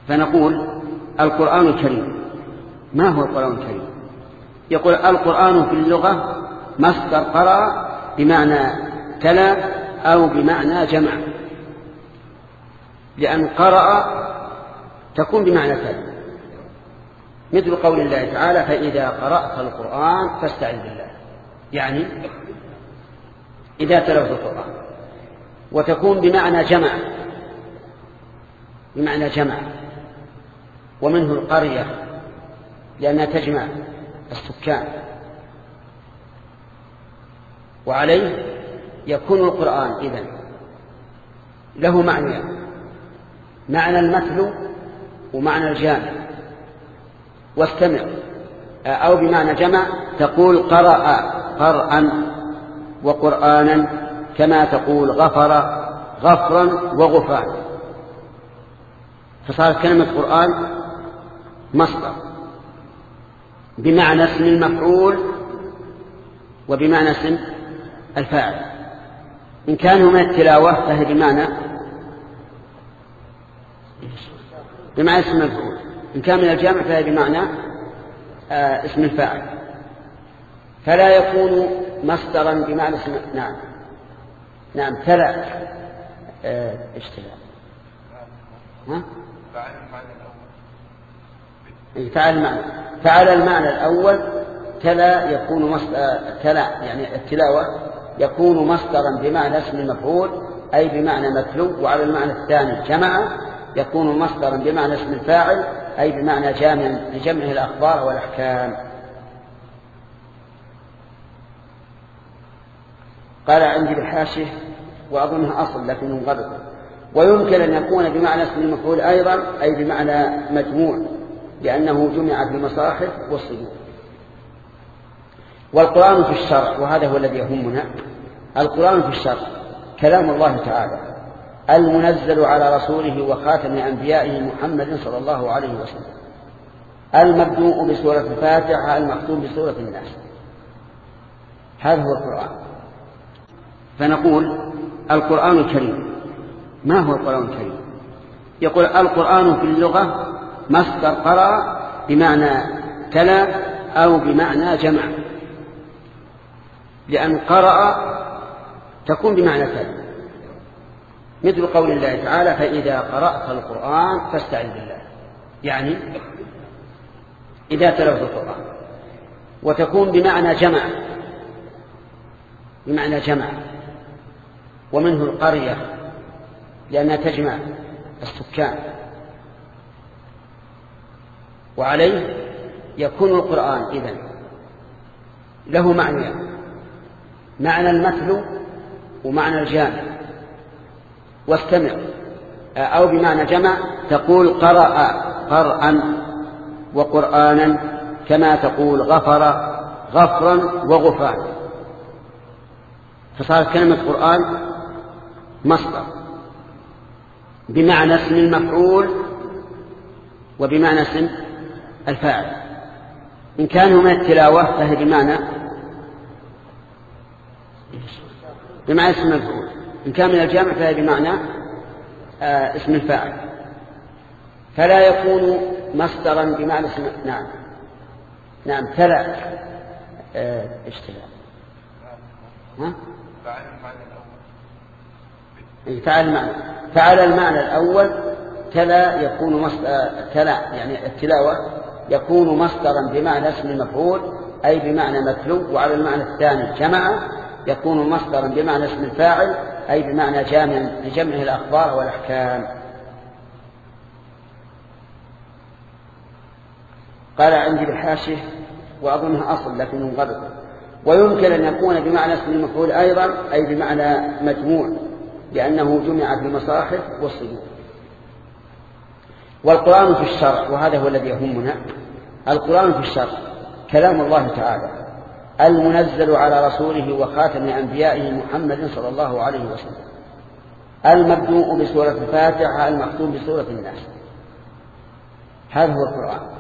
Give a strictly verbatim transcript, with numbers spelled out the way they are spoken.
فنقول القرآن الكريم. ما هو القرآن الكريم؟ يقول القرآن في اللغة مصدر قرأ بمعنى تلا أو بمعنى جمع، لأن قرأ تكون بمعنى تلا، مثل قول الله تعالى فإذا قرأت القرآن فاستعذ بالله، يعني إذا تلوت القرآن. وتكون بمعنى جمع، بمعنى جمع، ومنه القرية لأنها تجمع السكان. وعليه يكون القرآن إذن له معنى، معنى المتلو ومعنى الجامع. واستمع أو بمعنى جمع تقول قرأ قرأا وقرآنا، كما تقول غفر غفرا وغفران، فصارت كلمة قرآن مصدر بمعنى اسم المفعول وبمعنى اسم الفاعل. إن كانوا من التلاوة فهي بمعنى بمعنى اسم المفعول، إن كان من الجامع فهي بمعنى آه اسم الفاعل، فلا يكون مصدرا بمعنى اسم. نعم نعم تلا آه اشتلاء ها فعل المعنى فعل المعنى الأول تلا يكون مصدر تلا يعني التلاوة يكون مصدرا بمعنى اسم المفعول أي بمعنى متلو. وعلى المعنى الثاني جمع يكون مصدرا بمعنى اسم الفاعل أي بمعنى جامع لجمعه الأخبار والأحكام. قال عندي بالحاشية وأظنها أصل لكن منغلق. ويمكن أن يكون بمعنى اسم المفعول أيضا أي بمعنى مجموع لأنه جمع في المصاحف والصدور. والقرآن في الشرع، وهذا هو الذي يهمنا، القرآن في الشرع كلام الله تعالى المنزل على رسوله وخاتم أنبيائه محمد صلى الله عليه وسلم، المبدوء بسورة الفاتحة المختوم بسورة الناس. هذا هو القرآن. فنقول القرآن الكريم. ما هو القرآن الكريم؟ يقول القرآن في اللغة مصدر قرأ بمعنى تلا أو بمعنى جمع، لأن قرأ تكون بمعنى تلا، مثل قول الله تعالى فإذا قرأت القرآن فاستعذ بالله، يعني إذا تلوت القرآن. وتكون بمعنى جمع، بمعنى جمع، ومنه القرية لأنها تجمع السكان. وعليه يكون القرآن إذن له معنى، معنى المتلو ومعنى الجامع. واستمع أو بمعنى جمع تقول قرأ قرأا وقرآنا، كما تقول غفر غفرا وغفران، فصارت كلمة قرآن مصدر بمعنى اسم المفعول وبمعنى اسم الفاعل. إن كانوا من التلاوة فهي بمعنى بمعنى اسم المفعول، إن كان من الجامع فهي بمعنى آه اسم الفاعل، فلا يكون مصدرا بمعنى اسم. نعم نعم تلا آه اشتلاء ها فعل المعنى فعل المعنى الأول تلا يكون مصدر تلا يعني التلاوة يكون مصدرا بمعنى اسم المفعول أي بمعنى متلو. وعلى المعنى الثاني جمع يكون مصدرا بمعنى اسم الفاعل أي بمعنى جامع لجمعه الأخبار والأحكام. قال عندي بالحاشية وأظنها أصل لكن منغلق. ويمكن أن يكون بمعنى اسم المفعول أيضا أي بمعنى مجموع لأنه جمع في المصاحف والصدور. والقرآن في الشرع، وهذا هو الذي يهمنا، القرآن في الشرع كلام الله تعالى المنزل على رسوله وخاتم أنبيائه محمد صلى الله عليه وسلم، المبدوء بسورة الفاتحة المختوم بسورة الناس. هذا هو القرآن.